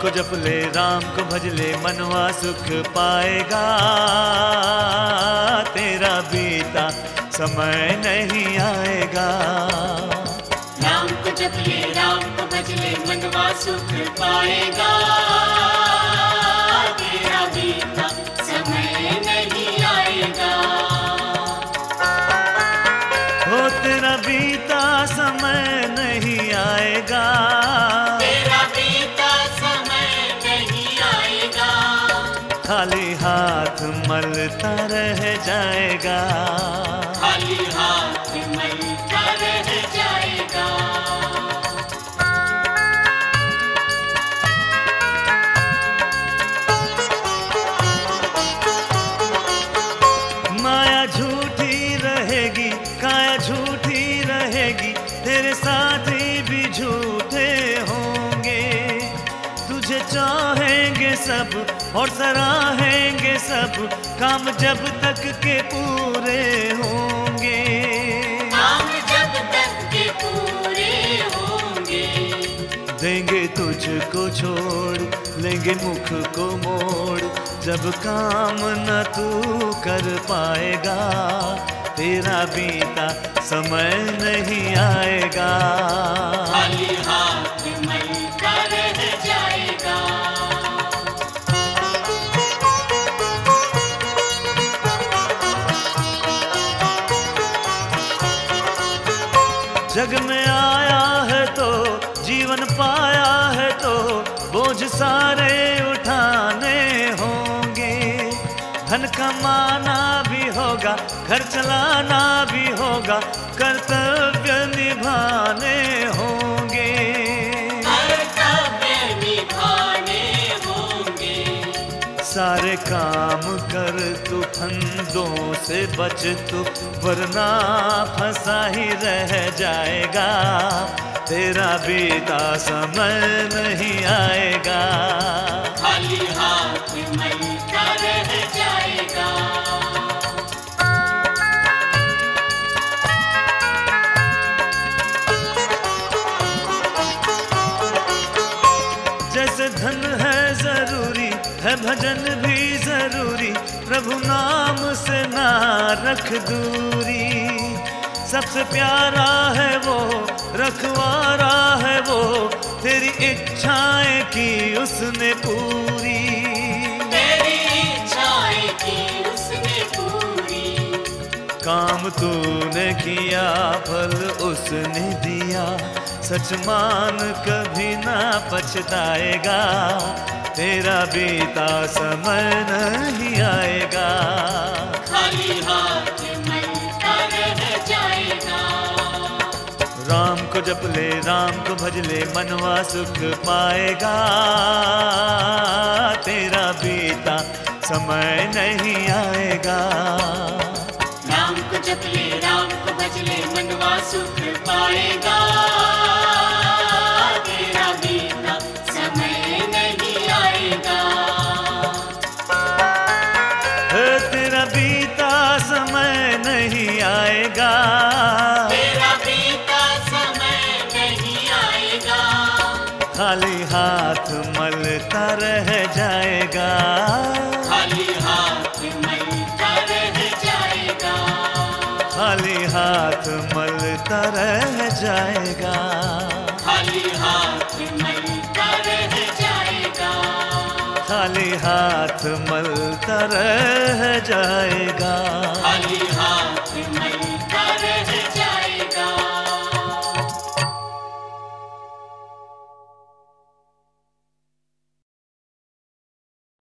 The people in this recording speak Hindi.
को जप ले, राम को भज ले, मनवा सुख पाएगा। तेरा बीता समय नहीं आएगा। राम को जप ले, राम को भज ले, मनवा सुख पाएगा। तेरा बीता समय नहीं आएगा। हो तेरा बीता समय नहीं आएगा। तेरा बीता समय नहीं आएगा। खाली हाथ मलता रह जाएगा। खाली हाथ मलता रह जाएगा। माया झूठी रहेगी, काया झूठी रहेगी, तेरे साथी भी झूठे होंगे। तुझे चाहेंगे सब और सराहेंगे सब, काम जब तक के पूरे होंगे। काम जब तक के पूरे होंगे। देंगे तुझको छोड़, लेंगे मुख को मोड़, जब काम न तू कर पाएगा। तेरा बीता समय नहीं आएगा। खाली हाथ मलता रह जाएगा। जग में आया है तो जीवन पाया है तो बोझ सारे उठाने होंगे। धन कमाना भी होगा, घर चलाना भी होगा, कर्तव्य निभाने होंगे। कर्तव्य निभाने होंगे। सारे काम कर तू, फंदों से बच तू, वरना फंसा ही रह जाएगा। तेरा बीता समय नहीं आएगा। खाली हाथ मलता रह जाएगा। जैसे धन है जरूरी है, भजन भी जरूरी, प्रभु नाम से ना रख दूरी। सबसे प्यारा है वो, रखवारा है वो, तेरी इच्छाएं की उसने पूरी। तेरी इच्छाएं की उसने पूरी। काम तूने किया, फल उसने दिया, सच मान कभी ना पछताएगा। तेरा बीता समय नहीं आएगा। खाली हाथ मलता रह जाएगा। राम को जप ले, राम को भज ले, मनवा सुख पाएगा। तेरा बीता समय नहीं आएगा। राम को जप ले, राम को भज ले, मनवा सुख पाएगा। तेरा बीता समय नहीं आएगा। तेरा बीता समय नहीं आएगा। तेरा बीता समय नहीं आएगा। खाली हाथ मलता रह जाएगा। खाली हाथ मलता रह जाएगा। खाली हाथ मलता रह जाएगा। खाली हाथ मलता रह जाएगा। खाली हाथ मलता रह जाएगा।